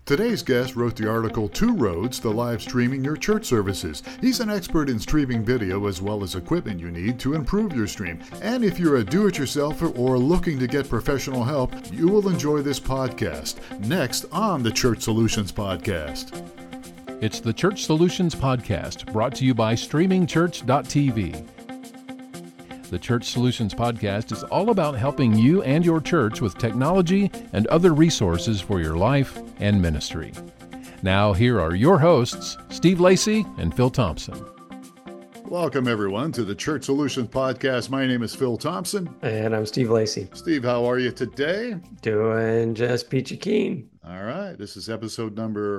Today's guest wrote the article Two Roads to Live Streaming Your Church Services. He's an expert in streaming video as well as equipment you need to improve your stream. And if you're a do-it-yourselfer or looking to get professional help, you will enjoy this podcast. Next on the Church Solutions Podcast. It's the Church Solutions Podcast, brought to you by StreamingChurch.tv. The Church Solutions Podcast is all about helping you and your church with technology and other resources for your life and ministry. Now, here are your hosts, Steve Lacy and Phil Thompson. Welcome, everyone, to the Church Solutions Podcast. My name is Phil Thompson. And I'm Steve Lacy. Steve, how are you today? Doing just peachy keen. All right. This is episode number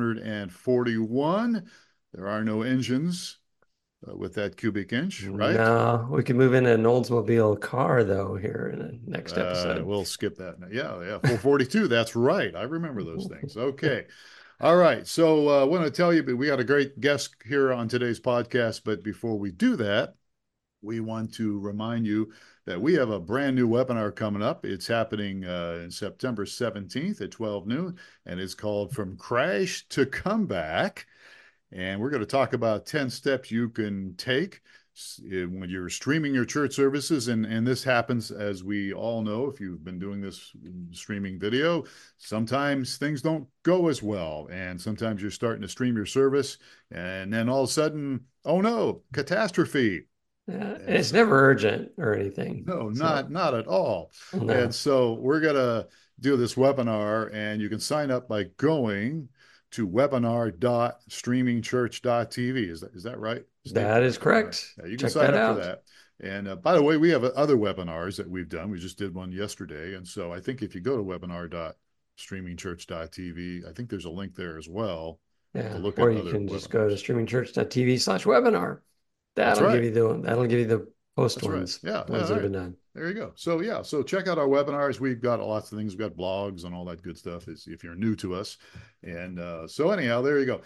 441. There are no engines with that cubic inch, right? No, we can move into an Oldsmobile car, though, here in the next episode. We'll skip that. Yeah, 442. That's right. I remember those things. Okay. All right. So I want to tell you, we got a great guest here on today's podcast. But before we do that, we want to remind you that we have a brand new webinar coming up. It's happening in September 17th at 12 noon, and it's called From Crash to Comeback. And we're going to talk about 10 steps you can take when you're streaming your church services. And this happens, as we all know, if you've been doing this streaming video, sometimes things don't go as well. And sometimes you're starting to stream your service, and then all of a sudden, oh no, catastrophe. It's never urgent or anything. No, not at all. No. And so we're going to do this webinar, and you can sign up by going to webinar.streamingchurch.tv. Is that right, Steve? That is correct. Yeah, you can sign up for that. And by the way, we have other webinars that we've done. We just did one yesterday. And so I think if you go to webinar.streamingchurch.tv, I think there's a link there as well. Yeah, or you can just go to streamingchurch.tv/webinar. That'll give you the post ones. Right. Yeah, ones that have been done. There you go. So check out our webinars. We've got lots of things. We've got blogs and all that good stuff if you're new to us. And so anyhow, there you go.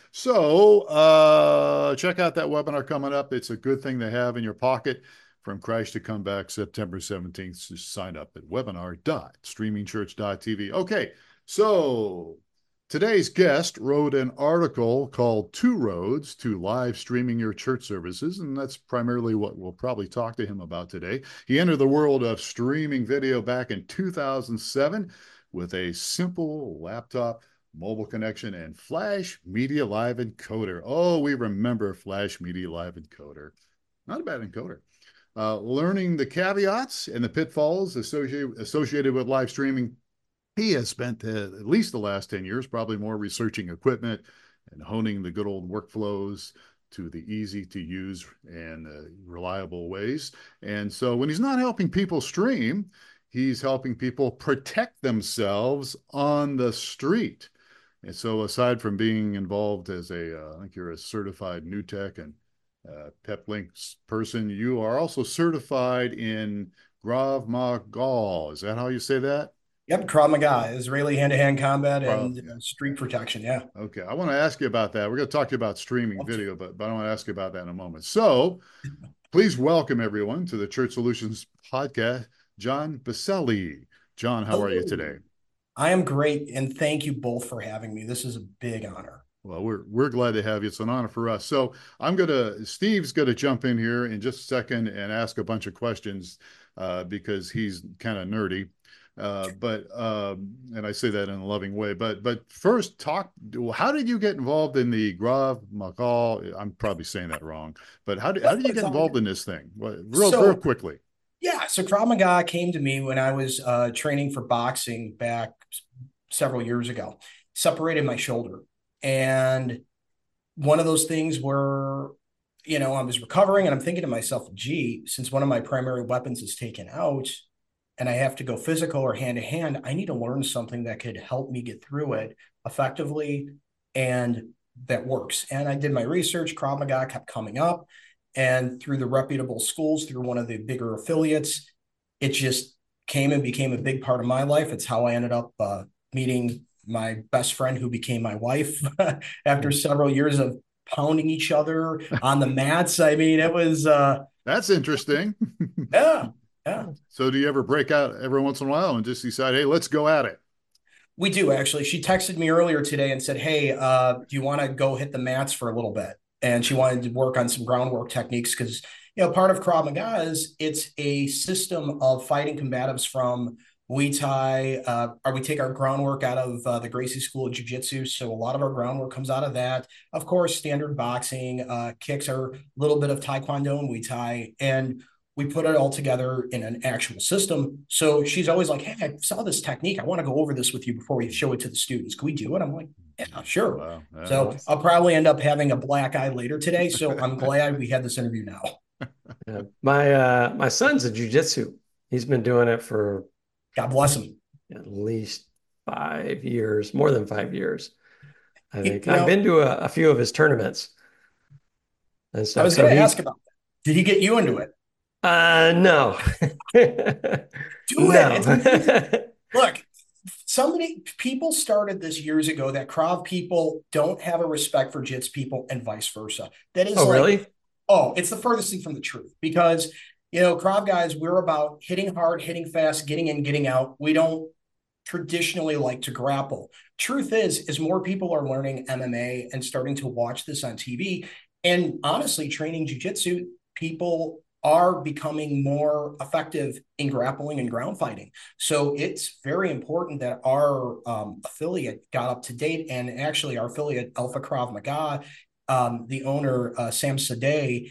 So check out that webinar coming up. It's a good thing to have in your pocket. From Crash to Comeback, September 17th. Just sign up at webinar.streamingchurch.tv. Okay, so today's guest wrote an article called Two Roads to Live Streaming Your Church Services, and that's primarily what we'll probably talk to him about today. He entered the world of streaming video back in 2007 with a simple laptop, mobile connection, and Flash Media Live Encoder. Oh, we remember Flash Media Live Encoder. Not a bad encoder. Learning the caveats and the pitfalls associated with live streaming, he has spent at least the last 10 years, probably more, researching equipment and honing the good old workflows to the easy to use and reliable ways. And so when he's not helping people stream, he's helping people protect themselves on the street. And so aside from being involved as I think you're a certified new tech and PepLink person, you are also certified in Krav Maga. Is that how you say that? Yep, Krav Maga, Israeli hand-to-hand combat and street protection, yeah. Okay, I want to ask you about that. We're going to talk to you about streaming video, but I want to ask you about that in a moment. So please welcome everyone to the Church Solutions Podcast, John Biselli. John, how are you today? I am great, and thank you both for having me. This is a big honor. Well, we're glad to have you. It's an honor for us. So Steve's going to jump in here in just a second and ask a bunch of questions because he's kind of nerdy. And I say that in a loving way, but first how did you get involved in the Krav Maga? I'm probably saying that wrong, but how did you get involved in this thing? Real quickly. Yeah. So Krav Maga came to me when I was training for boxing back several years ago, separated my shoulder. And one of those things where, I was recovering and I'm thinking to myself, gee, since one of my primary weapons is taken out, and I have to go physical or hand-to-hand, I need to learn something that could help me get through it effectively and that works. And I did my research. Krav Maga kept coming up. And through the reputable schools, through one of the bigger affiliates, it just came and became a big part of my life. It's how I ended up meeting my best friend who became my wife after several years of pounding each other on the mats. I mean, it was... That's interesting. Yeah. Yeah. So do you ever break out every once in a while and just decide, hey, let's go at it? We do, actually. She texted me earlier today and said, hey, do you want to go hit the mats for a little bit? And she wanted to work on some groundwork techniques because, part of Krav Maga is it's a system of fighting combatives from Muay Thai, or we take our groundwork out of the Gracie School of Jiu-Jitsu. So a lot of our groundwork comes out of that. Of course, standard boxing, kicks are a little bit of Taekwondo and Muay Thai. And we put it all together in an actual system. So she's always like, hey, I saw this technique. I want to go over this with you before we show it to the students. Can we do it? I'm like, yeah, sure. Wow. So I'll probably end up having a black eye later today. So I'm glad we had this interview now. Yeah. My son's a jiu-jitsu. He's been doing it for, God bless him, at least 5 years, more than 5 years. I think I've been to a few of his tournaments. And stuff. I was going to ask about that. Did he get you into it? No. Do it. Look, so many people started this years ago that Krav people don't have a respect for Jits people and vice versa. That is really? Oh, it's the furthest thing from the truth because, Krav guys, we're about hitting hard, hitting fast, getting in, getting out. We don't traditionally like to grapple. Truth is more people are learning MMA and starting to watch this on TV. And honestly, training jiu-jitsu, people are becoming more effective in grappling and ground fighting. So it's very important that our affiliate got up to date. And actually our affiliate, Alpha Krav Maga, the owner, Sam Sadeh,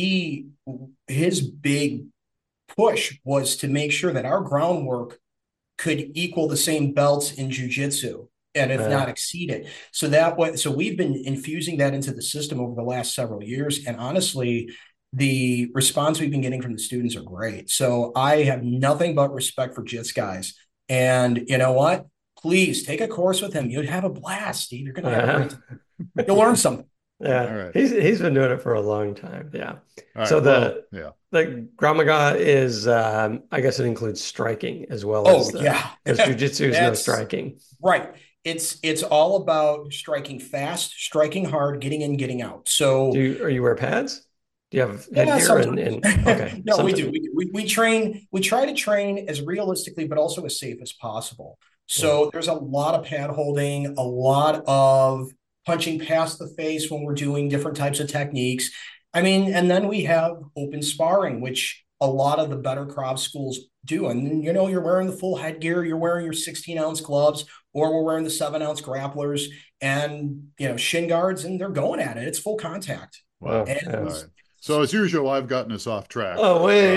his big push was to make sure that our groundwork could equal the same belts in jiu-jitsu and if not exceed it. So we've been infusing that into the system over the last several years. And honestly, the response we've been getting from the students are great. So I have nothing but respect for Jits guys. And you know what? Please take a course with him. You'd have a blast, Steve. You're going to have a great time. You'll learn something. Yeah. All right. He's been doing it for a long time. Yeah. Right. So the Krav Maga is, I guess it includes striking as well. Because jiu-jitsu is no striking. Right. It's all about striking fast, striking hard, getting in, getting out. So are you wear pads? Do you have headgear? Okay. No, we do. We train. We try to train as realistically, but also as safe as possible. So there's a lot of pad holding, a lot of punching past the face when we're doing different types of techniques. I mean, and then we have open sparring, which a lot of the better Krav schools do. And, you're wearing the full headgear, you're wearing your 16-ounce gloves, or we're wearing the 7-ounce grapplers and, shin guards, and they're going at it. It's full contact. Wow. So as usual, I've gotten us off track. Oh, wait.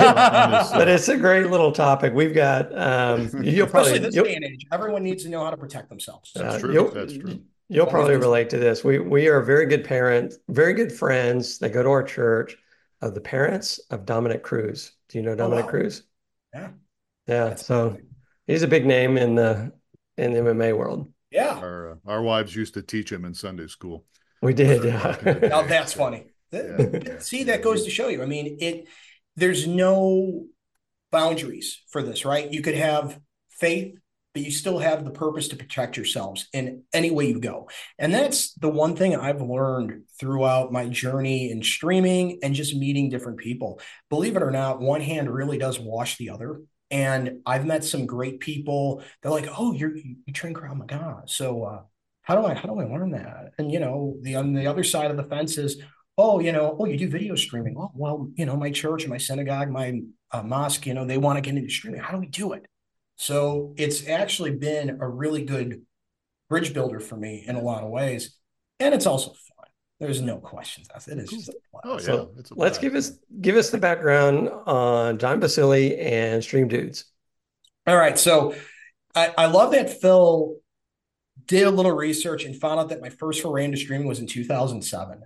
But it's a great little topic. We've got, especially this day and age, everyone needs to know how to protect themselves. That's true. That's true. You'll probably relate to this. We are very good parents, very good friends that go to our church of the parents of Dominic Cruz. Do you know Dominic Cruz? Yeah. Yeah. So he's a big name in the MMA world. Yeah. Our wives used to teach him in Sunday school. We did. Yeah. Now that's funny. Yeah. See, that goes to show you. I mean, there's no boundaries for this, right? You could have faith, but you still have the purpose to protect yourselves in any way you go. And that's the one thing I've learned throughout my journey in streaming and just meeting different people. Believe it or not, one hand really does wash the other. And I've met some great people. They're like, oh, you train Krav Maga. So how do I learn that? And, on the other side of the fence is, you do video streaming. Oh, well, my church and my synagogue, my mosque, they want to get into streaming. How do we do it? So it's actually been a really good bridge builder for me in a lot of ways. And it's also fun. There's no questions. It is just a blast. Oh, yeah. So let's give us the background on John Basile and Stream Dudes. All right. So I love that Phil did a little research and found out that my first foray into streaming was in 2007.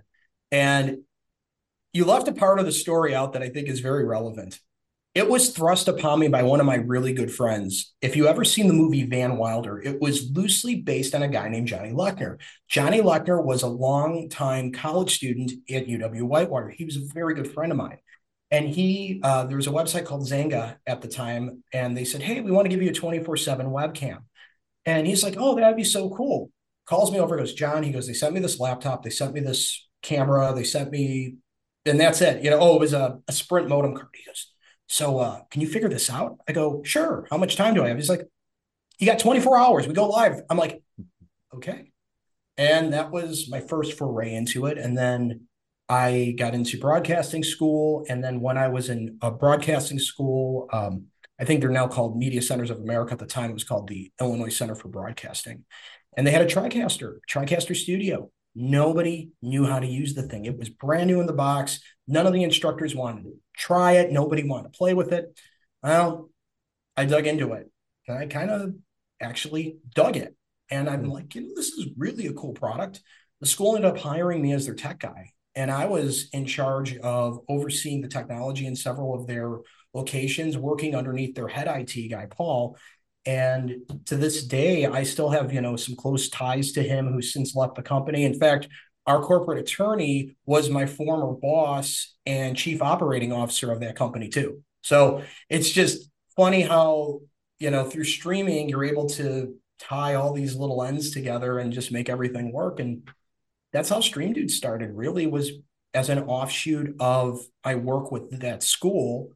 And you left a part of the story out that I think is very relevant. It was thrust upon me by one of my really good friends. If you ever seen the movie Van Wilder, it was loosely based on a guy named Johnny Luckner. Johnny Luckner was a longtime college student at UW-Whitewater. He was a very good friend of mine. And there was a website called Zanga at the time, and they said, hey, we want to give you a 24/7 webcam. And he's like, oh, that'd be so cool. Calls me over, goes, John, he goes, they sent me this laptop, they sent me this camera, they sent me, and that's it. It was a Sprint modem card. He goes, so can you figure this out? I go, sure. How much time do I have? He's like, You got 24 hours. We go live. I'm like, okay. And that was my first foray into it. And then I got into broadcasting school. And then when I was in a broadcasting school, I think they're now called Media Centers of America. At the time, it was called the Illinois Center for Broadcasting. And they had a TriCaster studio. Nobody knew how to use the thing. It was brand new in the box. None of the instructors wanted to try it. Nobody wanted to play with it. Well, I dug into it. And I kind of actually dug it. And I'm like, this is really a cool product. The school ended up hiring me as their tech guy. And I was in charge of overseeing the technology in several of their locations, working underneath their head IT guy, Paul. And to this day, I still have, some close ties to him, who's since left the company. In fact, our corporate attorney was my former boss and chief operating officer of that company too. So it's just funny how, through streaming, you're able to tie all these little ends together and just make everything work. And that's how Stream Dude started, really, was as an offshoot of, I work with that school.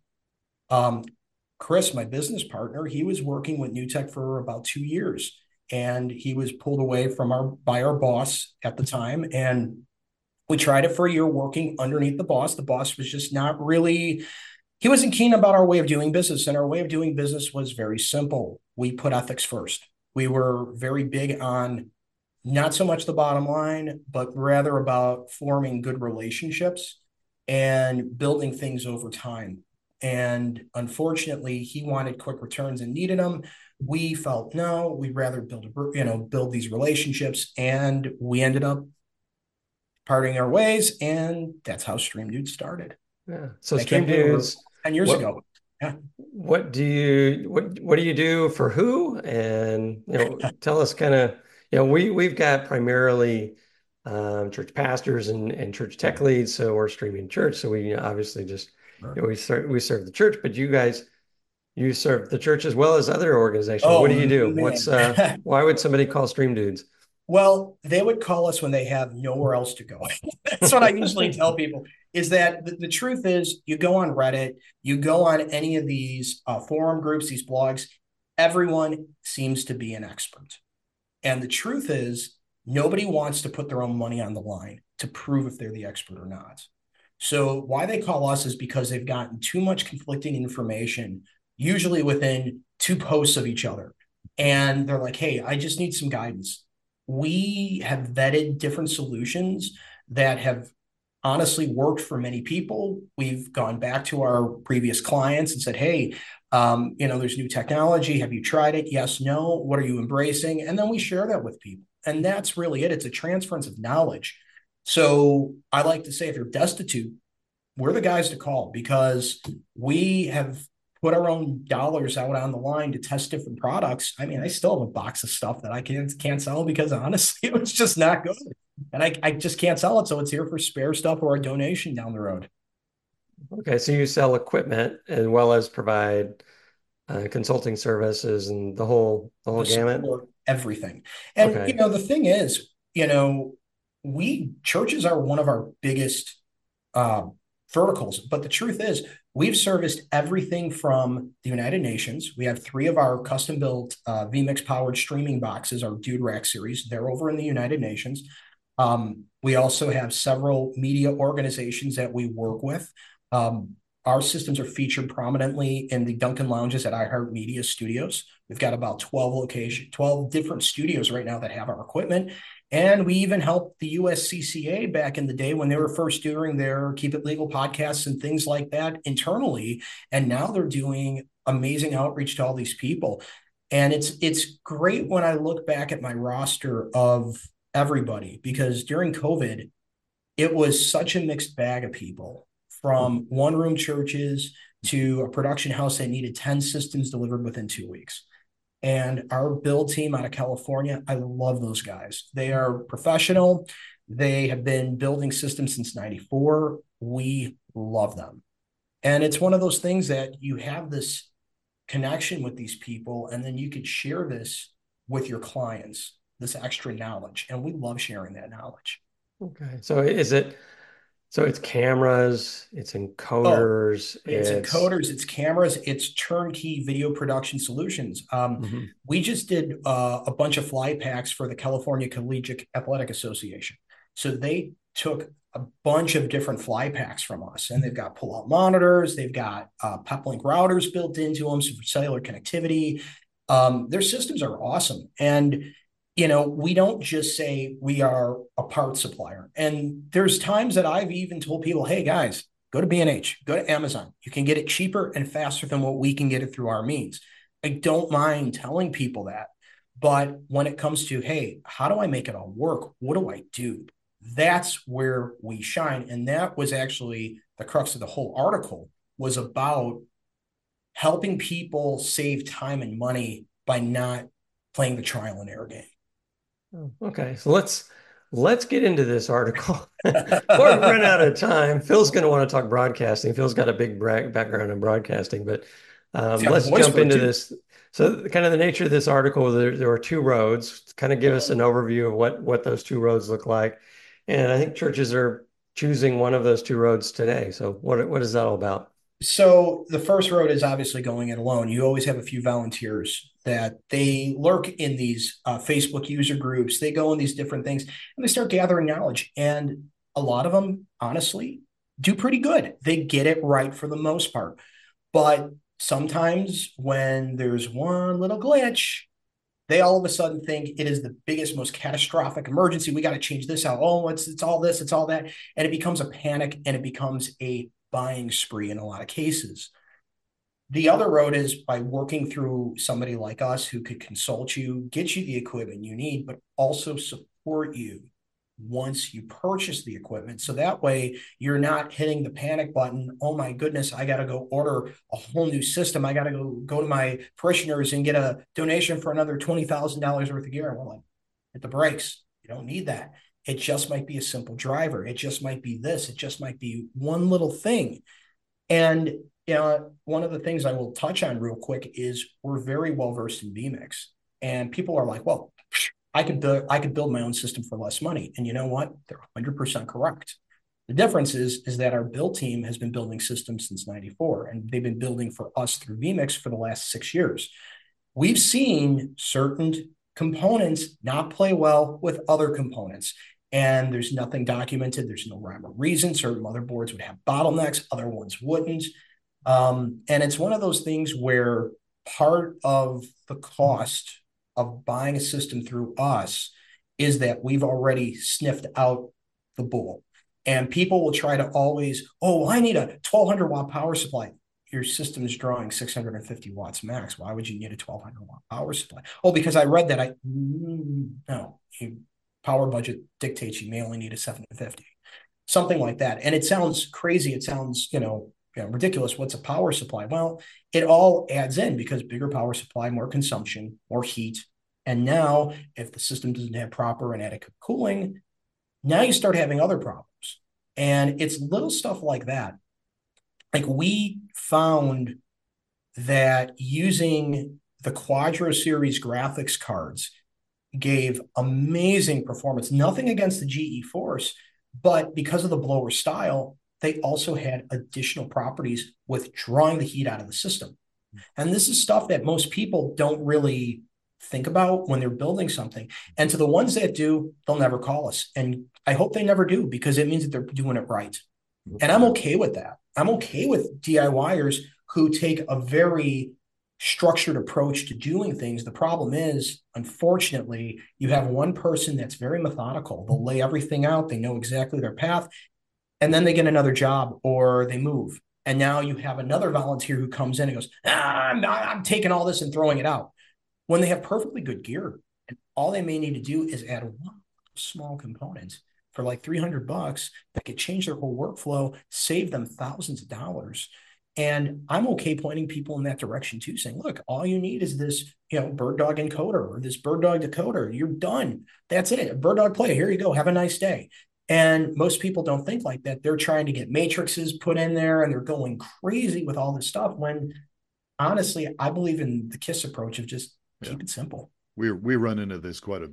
Chris, my business partner, he was working with NewTek for about 2 years, and he was pulled away by our boss at the time. And we tried it for a year working underneath the boss. The boss was just not really, he wasn't keen about our way of doing business. And our way of doing business was very simple. We put ethics first. We were very big on not so much the bottom line, but rather about forming good relationships and building things over time. And unfortunately, he wanted quick returns and needed them. We felt, no, we'd rather build these relationships. And we ended up parting our ways. And that's how Stream Dude started. Yeah. So Stream Dudes 10 years ago. Yeah. What do you do for who? And, tell us kind of, we've got primarily church pastors and church tech leads. So we're Streaming Church. So we obviously just, we serve the church, but you serve the church as well as other organizations. What do you do? Man. Why would somebody call Stream Dudes? Well, they would call us when they have nowhere else to go. That's what I usually tell people, is that the truth is, you go on Reddit, you go on any of these forum groups, these blogs, everyone seems to be an expert. And the truth is, nobody wants to put their own money on the line to prove if they're the expert or not. So why they call us is because they've gotten too much conflicting information, usually within 2 posts of each other. And they're like, hey, I just need some guidance. We have vetted different solutions that have honestly worked for many people. We've gone back to our previous clients and said, hey, there's new technology. Have you tried it? Yes, no. What are you embracing? And then we share that with people. And that's really it. It's a transference of knowledge. So I like to say, if you're destitute, we're the guys to call, because we have put our own dollars out on the line to test different products. I mean, I still have a box of stuff that I can't sell because honestly, it was just not good. And I just can't sell it. So it's here for spare stuff or a donation down the road. Okay. So you sell equipment as well as provide consulting services and the whole gamut? Everything. And, okay. The thing is, churches are one of our biggest verticals, but the truth is, we've serviced everything from the United Nations. We have 3 of our custom-built vMix powered streaming boxes, our Dude Rack series. They're over in the United Nations. We also have several media organizations that we work with. Our systems are featured prominently in the Duncan Lounges at iHeartMedia Studios. We've got about 12 different studios right now that have our equipment. And we even helped the USCCA back in the day when they were first doing their Keep It Legal podcasts and things like that internally. And now they're doing amazing outreach to all these people. And it's great when I look back at my roster of everybody, because during COVID, it was such a mixed bag of people, from one-room churches to a production house that needed 10 systems delivered within 2 weeks. And our build team out of California, I love those guys. They are professional. They have been building systems since '94. We love them. And it's one of those things that you have this connection with these people, and then you could share this with your clients, this extra knowledge. And we love sharing that knowledge. Okay. So is it So it's cameras, it's Oh, encoders, it's it's encoders, it's cameras, it's turnkey video production solutions. mhm. We just did a bunch of fly packs for the California Collegiate Athletic Association. So they took a bunch of different fly packs from us, and they've got pull-out monitors, they've got Peplink routers built into them so for cellular connectivity. Their systems are awesome, and we don't just say we are a parts supplier. And there's times that I've even told people, hey guys, go to B&H, go to Amazon. You can get it cheaper and faster than what we can get it through our means. I don't mind telling people that. But when it comes to, hey, how do I make it all work? What do I do? That's where we shine. And that was actually the crux of the whole article, was about helping people save time and money by not playing the trial and error game. Okay. So let's get into this article. Before we run out of time, Phil's going to want to talk broadcasting. Phil's got a big background in broadcasting, but let's jump into this. So kind of the nature of this article, there are two roads. Kind of give us an overview of what those two roads look like. And I think churches are choosing one of those two roads today. So what is that all about? So the first road is obviously going it alone. You always have a few volunteers that they lurk in these Facebook user groups. They go in these different things and they start gathering knowledge. And a lot of them, honestly, do pretty good. They get it right for the most part. But sometimes when there's one little glitch, they all of a sudden think it is the biggest, most catastrophic emergency. We got to change this out. Oh, it's all this, it's all that. And it becomes a panic and it becomes a buying spree in a lot of cases. The other road is by working through somebody like us who could consult you, get you the equipment you need, but also support you once you purchase the equipment. So that way you're not hitting the panic button. Oh my goodness, I got to go order a whole new system. I got to go to my parishioners and get a donation for another $20,000 worth of gear. Well, like, hit the brakes. You don't need that. It just might be a simple driver. It just might be this. It just might be one little thing. And one of the things I will touch on real quick is we're very well versed in vMix. And people are like, well, I could build my own system for less money. And you know what? They're 100% correct. The difference is that our build team has been building systems since 94, and they've been building for us through vMix for the last 6 years. We've seen certain components not play well with other components. And there's nothing documented. There's no rhyme or reason. Certain motherboards would have bottlenecks, other ones wouldn't. And it's one of those things where part of the cost of buying a system through us is that we've already sniffed out the bull. And people will try to always, oh, I need a 1200 watt power supply. Your system is drawing 650 watts max. Why would you need a 1200 watt power supply? Oh, because I read that. No, power budget dictates you may only need a 750, something like that. And it sounds crazy. It sounds, ridiculous. What's a power supply? Well, it all adds in because bigger power supply, more consumption, more heat. And now if the system doesn't have proper and adequate cooling, now you start having other problems. And it's little stuff like that. Like we found that using the Quadro series graphics cards gave amazing performance. Nothing against the GE Force, but because of the blower style, they also had additional properties with drawing the heat out of the system. And this is stuff that most people don't really think about when they're building something. And to the ones that do, they'll never call us. And I hope they never do, because it means that they're doing it right. And I'm okay with that. I'm okay with DIYers who take a very structured approach to doing things. The problem is, unfortunately, you have one person that's very methodical. They'll lay everything out. They know exactly their path. And then they get another job or they move. And now you have another volunteer who comes in and goes, I'm taking all this and throwing it out. When they have perfectly good gear, and all they may need to do is add one small component for like $300 that could change their whole workflow, save them thousands of dollars. And I'm okay pointing people in that direction too, saying, look, all you need is this, Bird Dog encoder or this Bird Dog decoder. You're done. That's it. Bird Dog play. Here you go. Have a nice day. And most people don't think like that. They're trying to get matrices put in there and they're going crazy with all this stuff when honestly, I believe in the KISS approach of just keep it simple. We run into this quite a bit.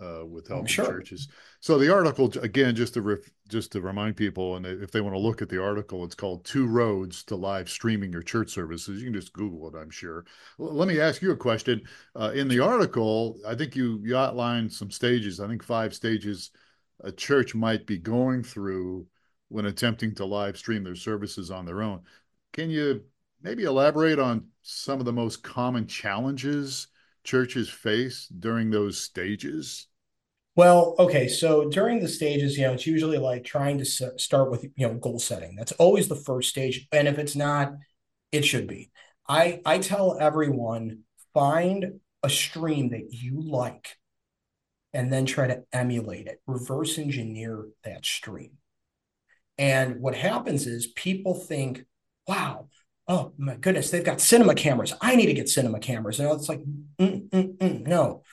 with helping Sure. churches. So the article, again, just to remind people, and if they want to look at the article, it's called Two Roads to Live Streaming Your Church Services. You can just Google it, I'm sure. Let me ask you a question. In the article, I think you outlined some stages, I think 5 stages a church might be going through when attempting to live stream their services on their own. Can you maybe elaborate on some of the most common challenges churches face during those stages? Well, okay. So during the stages, it's usually like trying to start with, goal setting. That's always the first stage. And if it's not, it should be. I tell everyone, find a stream that you like and then try to emulate it, reverse engineer that stream. And what happens is people think, wow, oh my goodness, they've got cinema cameras. I need to get cinema cameras. And it's like, no.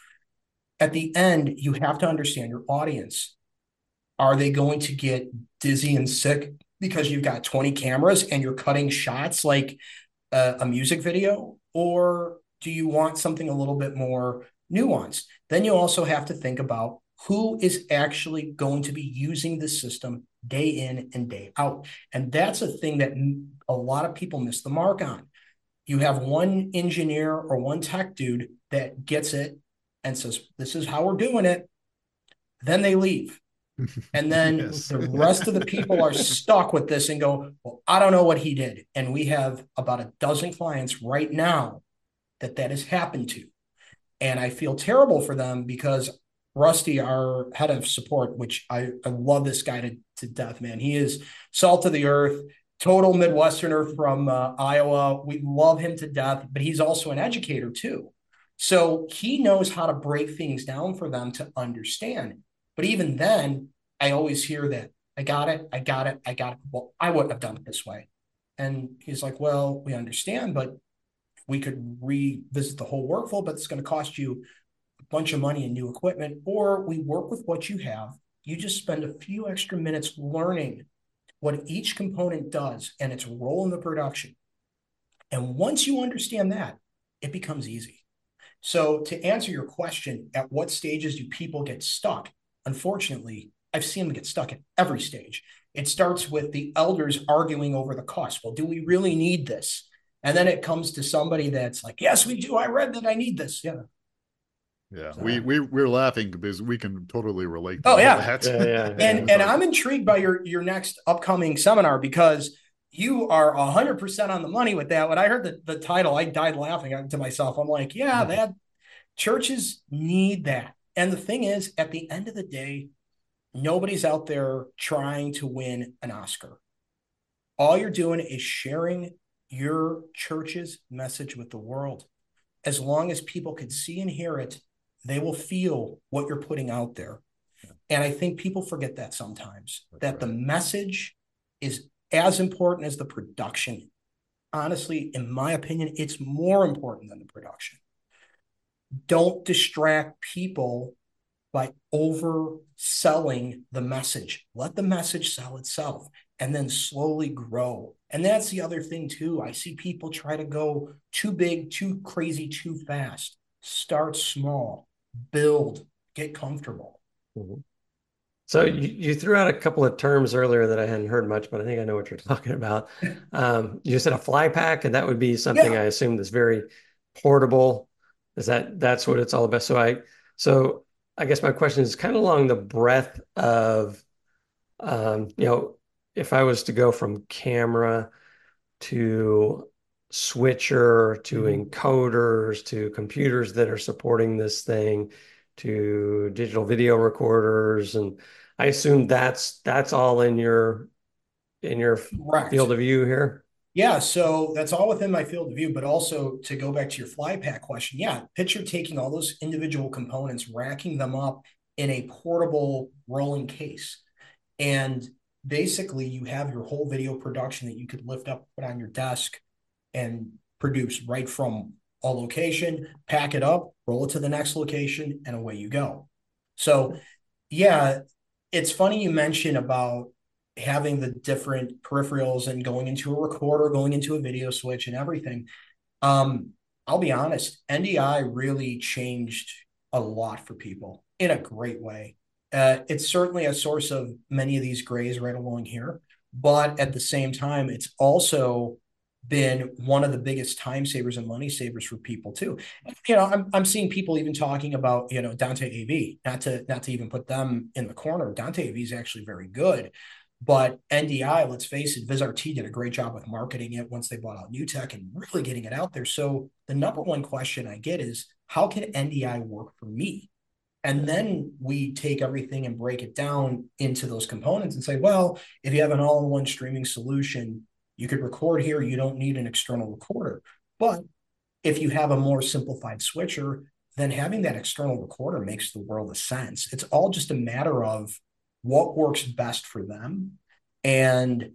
At the end, you have to understand your audience. Are they going to get dizzy and sick because you've got 20 cameras and you're cutting shots like a music video? Or do you want something a little bit more nuanced? Then you also have to think about who is actually going to be using the system day in and day out. And that's a thing that a lot of people miss the mark on. You have one engineer or one tech dude that gets it and says, this is how we're doing it. Then they leave. And then Yes. the rest of the people are stuck with this and go, well, I don't know what he did. And we have about a dozen clients right now that has happened to. And I feel terrible for them because Rusty, our head of support, which I love this guy to death, man. He is salt of the earth, total Midwesterner from Iowa. We love him to death, but he's also an educator too. So he knows how to break things down for them to understand. But even then, I always hear that, I got it. Well, I wouldn't have done it this way. And he's like, well, we understand, but we could revisit the whole workflow, but it's going to cost you a bunch of money and new equipment. Or we work with what you have. You just spend a few extra minutes learning what each component does and its role in the production. And once you understand that, it becomes easy. So to answer your question, at what stages do people get stuck? Unfortunately, I've seen them get stuck at every stage. It starts with the elders arguing over the cost. Well, do we really need this? And then it comes to somebody that's like, yes, we do. I read that I need this. Yeah. Yeah, So, we're laughing because we can totally relate to oh, yeah. that. And I'm intrigued by your next upcoming seminar because you are 100% on the money with that. When I heard the title, I died laughing to myself. I'm like, yeah, that churches need that. And the thing is, at the end of the day, nobody's out there trying to win an Oscar. All you're doing is sharing your church's message with the world. As long as people can see and hear it, they will feel what you're putting out there. Yeah. And I think people forget that sometimes, that the message is as important as the production. Honestly, in my opinion, it's more important than the production. Don't distract people by overselling the message. Let the message sell itself and then slowly grow. And that's the other thing too. I see people try to go too big, too crazy, too fast. Start small, build, get comfortable. Mm-hmm. So you threw out a couple of terms earlier that I hadn't heard much, but I think I know what you're talking about. You said a fly pack, and that would be something I assume that's very portable. That's what it's all about? So I guess my question is kind of along the breadth of, if I was to go from camera to switcher to encoders to computers that are supporting this thing to digital video recorders, and I assume that's all in your field of view here. Yeah, so that's all within my field of view, but also to go back to your fly pack question, picture taking all those individual components, racking them up in a portable rolling case. And basically you have your whole video production that you could lift up, put on your desk and produce right from a location, pack it up, roll it to the next location, and away you go. So yeah, it's funny you mentioned about having the different peripherals and going into a recorder, going into a video switch and everything. I'll be honest, NDI really changed a lot for people. in a great way. It's certainly a source of many of these grays right along here, but at the same time, it's also been one of the biggest time savers and money savers for people too. I'm seeing people even talking about Dante AV, not to even put them in the corner. Dante AV is actually very good, but NDI, let's face it, VizRT did a great job with marketing it once they bought out NewTek and really getting it out there. So the number one question I get is, how can NDI work for me? And then we take everything and break it down into those components and say, well, if you have an all-in-one streaming solution, you could record here. You don't need an external recorder. But if you have a more simplified switcher, then having that external recorder makes the world of sense. It's all just a matter of what works best for them, and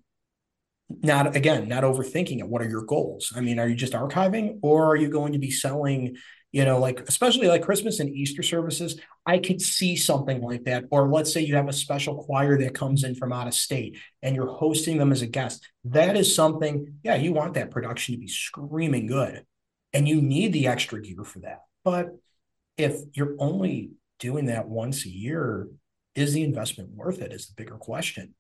not overthinking it. What are your goals? I mean, are you just archiving, or are you going to be selling, like especially like Christmas and Easter services? I could see something like that. Or let's say you have a special choir that comes in from out of state and you're hosting them as a guest. That is something, yeah, you want that production to be screaming good and you need the extra gear for that. But if you're only doing that once a year, is the investment worth it, is the bigger question,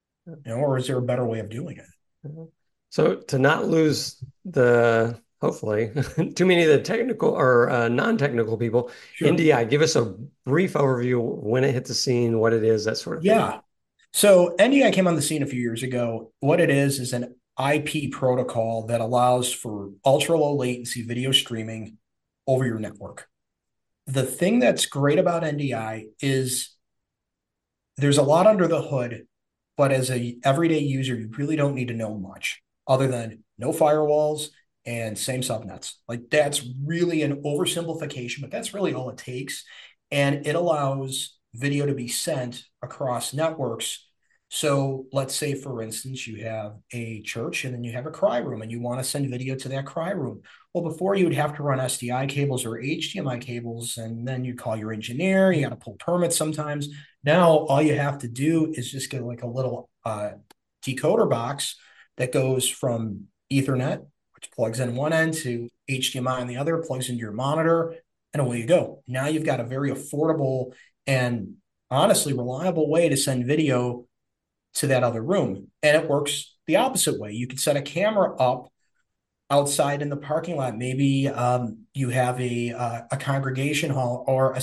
or is there a better way of doing it? So to not lose hopefully too many of the technical or non-technical people, sure. NDI, give us a brief overview when it hit the scene, what it is, that sort of thing. Yeah. So NDI came on the scene a few years ago. What it is an IP protocol that allows for ultra low latency video streaming over your network. The thing that's great about NDI is there's a lot under the hood, but as a everyday user, you really don't need to know much other than no firewalls and same subnets. Like, that's really an oversimplification, but that's really all it takes. And it allows video to be sent across networks. So let's say, for instance, you have a church and then you have a cry room and you want to send video to that cry room. Well, before you would have to run SDI cables or HDMI cables, and then you call your engineer, you got to pull permits sometimes. Now, all you have to do is just get like a little decoder box that goes from Ethernet, which plugs in one end, to HDMI on the other, plugs into your monitor, and away you go. Now you've got a very affordable and honestly reliable way to send video to that other room. And it works the opposite way. You could set a camera up outside in the parking lot. Maybe you have a congregation hall or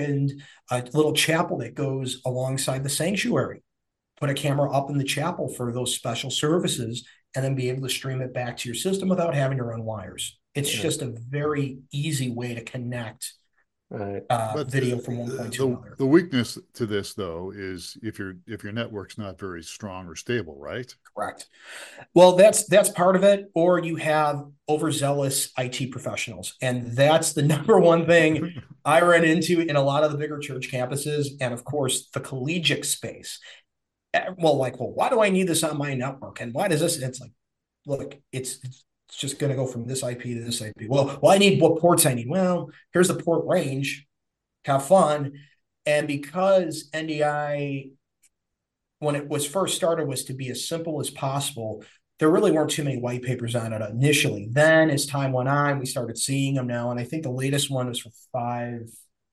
a little chapel that goes alongside the sanctuary. Put a camera up in the chapel for those special services and then be able to stream it back to your system without having to run wires. It's just a very easy way to connect video from one point to another. The weakness to this, though, is if your network's not very strong or stable, right? Correct. Well, that's part of it. Or you have overzealous IT professionals, and that's the number one thing I ran into in a lot of the bigger church campuses, and of course the collegiate space. Well, why do I need this on my network? And why does this? It's like, look, it's just going to go from this IP to this IP. Well, I need what ports I need. Well, here's the port range. Have fun. And because NDI, when it was first started, was to be as simple as possible, there really weren't too many white papers on it initially. Then as time went on, we started seeing them now. And I think the latest one was for 5.5,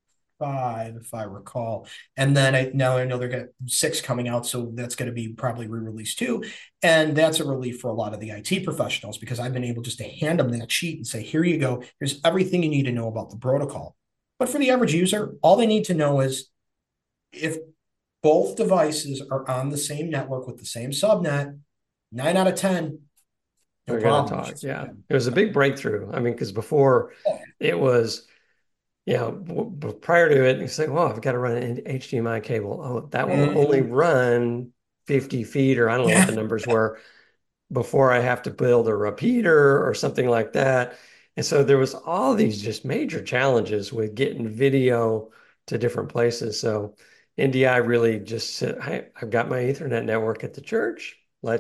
if I recall. And then now I know they've got 6 coming out, so that's going to be probably re-released too. And that's a relief for a lot of the IT professionals, because I've been able just to hand them that sheet and say, here you go. Here's everything you need to know about the protocol. But for the average user, all they need to know is if both devices are on the same network with the same subnet, 9 out of 10, no problem. Yeah. It was a big breakthrough. I mean, because before it was, prior to it, you say, well, I've got to run an HDMI cable. Oh, that will only run 50 feet, or I don't know what the numbers were, before I have to build a repeater or something like that. And so there was all these just major challenges with getting video to different places. So NDI really just said, hey, I've got my Ethernet network at the church.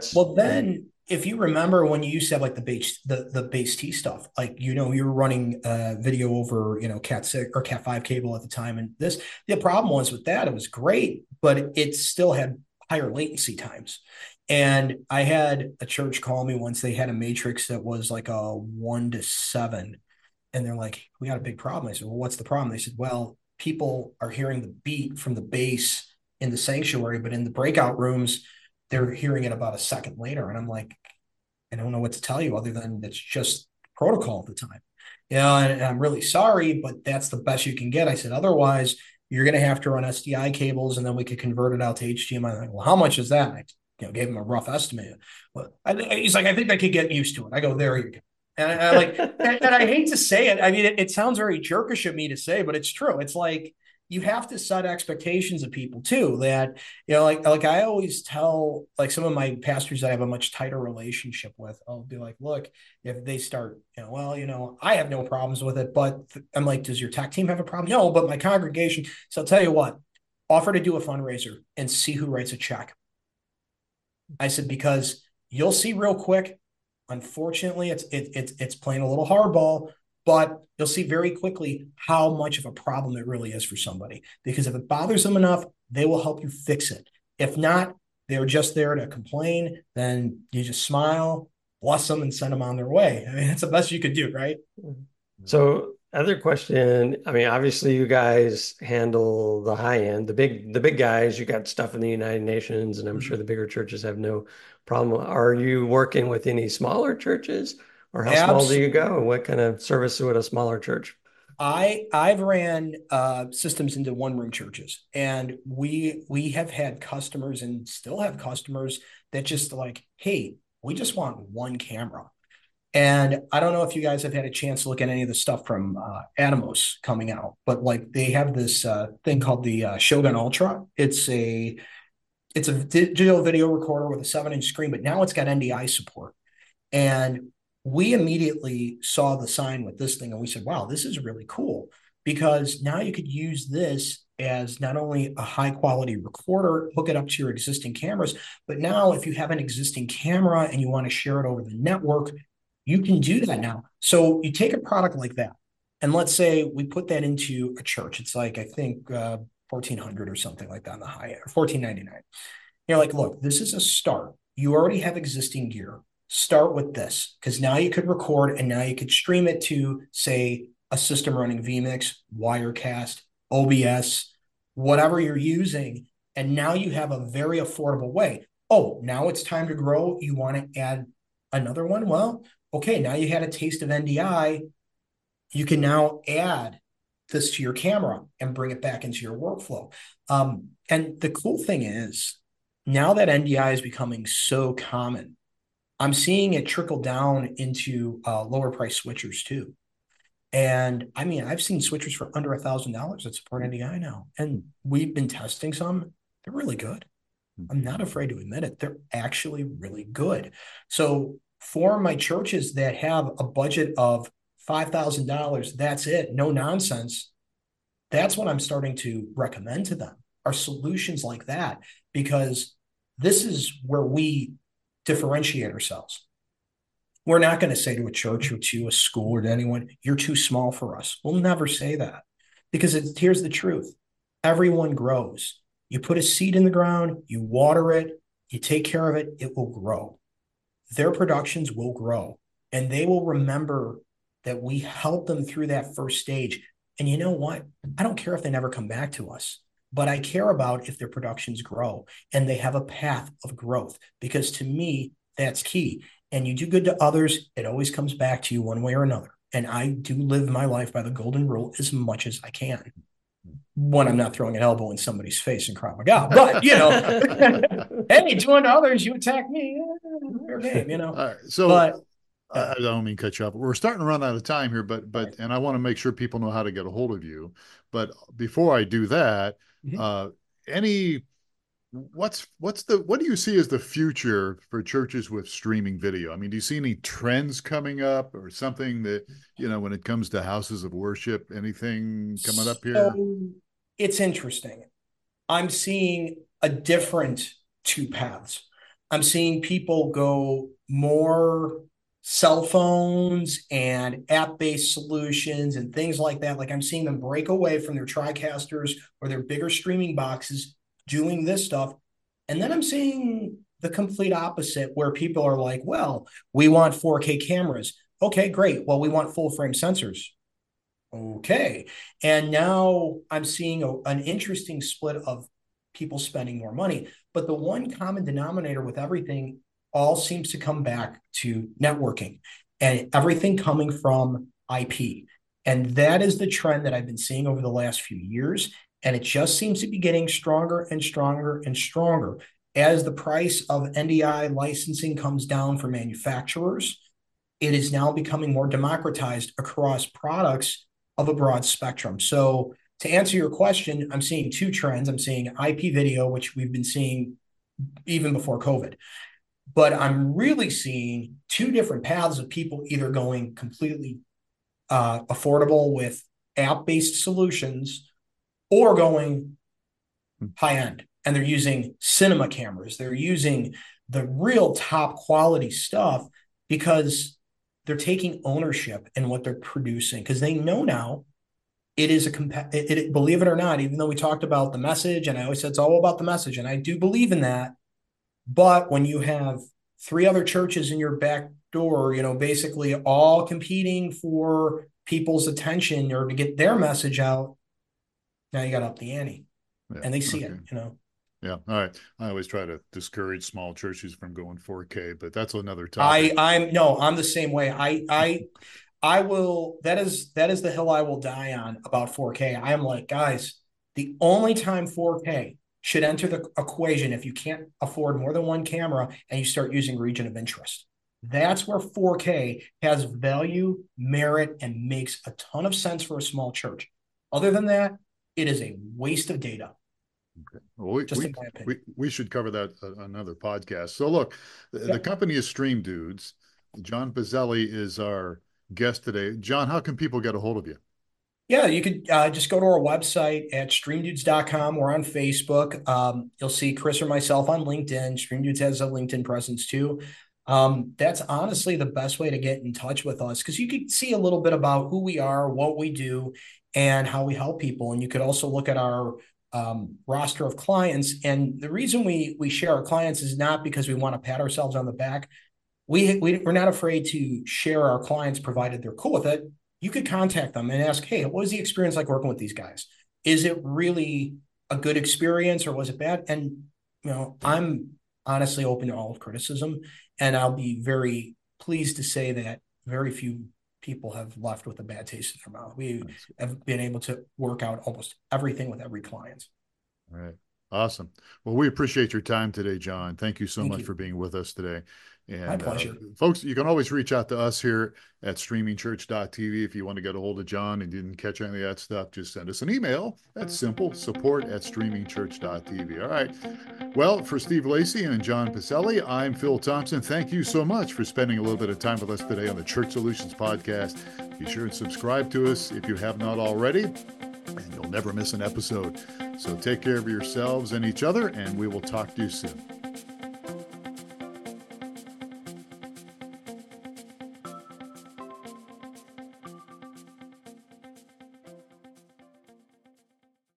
If you remember when you used to have like the base T stuff, like, you were running video over, Cat 6 or Cat 5 cable at the time. And the problem was with that, it was great, but it still had higher latency times. And I had a church call me once. They had a matrix that was like a 1 to 7. And they're like, we got a big problem. I said, well, what's the problem? They said, well, people are hearing the beat from the bass in the sanctuary, but in the breakout rooms, they're hearing it about a second later. And I'm like, I don't know what to tell you other than it's just protocol at the time. And I'm really sorry, but that's the best you can get. I said, otherwise, you're going to have to run SDI cables, and then we could convert it out to HDMI. I'm like, well, how much is that? I gave him a rough estimate. Well, he's like, I think I could get used to it. I go, there you go. And I like, and I hate to say it. I mean, it sounds very jerkish of me to say, but it's true. It's like, you have to set expectations of people too, that, like I always tell, like, some of my pastors that I have a much tighter relationship with, I'll be like, look, if they start, I have no problems with it, but I'm like, does your tech team have a problem? No, but my congregation. So I'll tell you what, offer to do a fundraiser and see who writes a check. I said, because you'll see real quick, unfortunately, it's playing a little hardball, but you'll see very quickly how much of a problem it really is for somebody. Because if it bothers them enough, they will help you fix it. If not, they're just there to complain, then you just smile, bless them, and send them on their way. I mean, that's the best you could do, right? So, other question, I mean, obviously you guys handle the high end, the big guys. You got stuff in the United Nations, and I'm sure the bigger churches have no problem. Are you working with any smaller churches? Or how small do you go? What kind of service would a smaller church? I've ran systems into one-room churches, and we have had customers and still have customers that just like, hey, we just want one camera. And I don't know if you guys have had a chance to look at any of the stuff from Atomos coming out, but like they have this thing called the Shogun Ultra. It's a digital video recorder with a 7-inch screen, but now it's got NDI support. And we immediately saw the sign with this thing, and we said, wow, this is really cool, because now you could use this as not only a high quality recorder, hook it up to your existing cameras, but now if you have an existing camera and you want to share it over the network, you can do that now. So you take a product like that, and let's say we put that into a church. It's like, I think, $1,400 or something like that on the high end, or $1,499. You're like, look, this is a start. You already have existing gear. Start with this, because now you could record and now you could stream it to, say, a system running vMix, Wirecast, OBS, whatever you're using. And now you have a very affordable way. Oh, now it's time to grow. You want to add another one? Well, okay, now you had a taste of NDI. You can now add this to your camera and bring it back into your workflow. And the cool thing is, now that NDI is becoming so common, I'm seeing it trickle down into lower price switchers too. And I mean, I've seen switchers for under $1,000 that support NDI now. And we've been testing some. They're really good. I'm not afraid to admit it. They're actually really good. So for my churches that have a budget of $5,000, that's it, no nonsense, that's what I'm starting to recommend to them, are solutions like that, because this is where we differentiate ourselves. We're not going to say to a church or to a school or to anyone, you're too small for us. We'll never say that, because here's the truth. Everyone grows. You put a seed in the ground, you water it, you take care of it, it will grow. Their productions will grow, and they will remember that we helped them through that first stage. And you know what? I don't care if they never come back to us, but I care about if their productions grow and they have a path of growth, because to me, that's key. And you do good to others, it always comes back to you one way or another. And I do live my life by the golden rule as much as I can, when I'm not throwing an elbow in somebody's face in Krav Maga. But, hey, doing to others, you attack me. Fair game, All right, so but, I don't mean to cut you off. We're starting to run out of time here, but right. And I want to make sure people know how to get a hold of you. But before I do that, what do you see as the future for churches with streaming video? I mean, do you see any trends coming up or something that, when it comes to houses of worship, anything coming up here? So it's interesting. I'm seeing a different two paths. I'm seeing people go more cell phones and app-based solutions and things like that. Like, I'm seeing them break away from their TriCasters or their bigger streaming boxes, doing this stuff. And then I'm seeing the complete opposite, where people are like, well, we want 4K cameras. Okay, great. Well, we want full frame sensors. Okay. And now I'm seeing an interesting split of people spending more money. But the one common denominator with everything all seems to come back to networking and everything coming from IP. And that is the trend that I've been seeing over the last few years. And it just seems to be getting stronger and stronger and stronger as the price of NDI licensing comes down for manufacturers. It is now becoming more democratized across products of a broad spectrum. So to answer your question, I'm seeing two trends. I'm seeing IP video, which we've been seeing even before COVID, but I'm really seeing two different paths of people either going completely affordable with app-based solutions or going high end. And they're using cinema cameras. They're using the real top quality stuff because they're taking ownership in what they're producing because they know now it is believe it or not, even though we talked about the message and I always said it's all about the message and I do believe in that. But when you have three other churches in your back door, basically all competing for people's attention or to get their message out, now you got to up the ante and they see it, Yeah. All right. I always try to discourage small churches from going 4K, but that's another topic. I'm the same way. I will, that is the hill I will die on about 4K. I am like, guys, the only time 4K should enter the equation if you can't afford more than one camera and you start using region of interest. That's where 4K has value, merit, and makes a ton of sense for a small church. Other than that, it is a waste of data. Okay. Well, we should cover that another podcast. So look, the company is Stream Dudes. John Pizzelli is our guest today. John, how can people get a hold of you? Yeah, you could just go to our website at streamdudes.com. We're on Facebook. You'll see Chris or myself on LinkedIn. Stream Dudes has a LinkedIn presence too. That's honestly the best way to get in touch with us because you could see a little bit about who we are, what we do, and how we help people. And you could also look at our roster of clients. And the reason we share our clients is not because we want to pat ourselves on the back. We're not afraid to share our clients provided they're cool with it. You could contact them and ask, hey, what was the experience like working with these guys? Is it really a good experience or was it bad? And, I'm honestly open to all of criticism. And I'll be very pleased to say that very few people have left with a bad taste in their mouth. We have been able to work out almost everything with every client. All right. Awesome. Well, we appreciate your time today, John. Thank you so much for being with us today. And my pleasure. Folks, you can always reach out to us here at streamingchurch.tv if you want to get a hold of John and didn't catch any of that stuff. Just send us an email. That's simple. support@streamingchurch.tv. All right. Well, for Steve Lacey and John Pizzelli, I'm Phil Thompson. Thank you so much for spending a little bit of time with us today on the Church Solutions Podcast. Be sure and subscribe to us if you have not already, and you'll never miss an episode. So take care of yourselves and each other, and we will talk to you soon.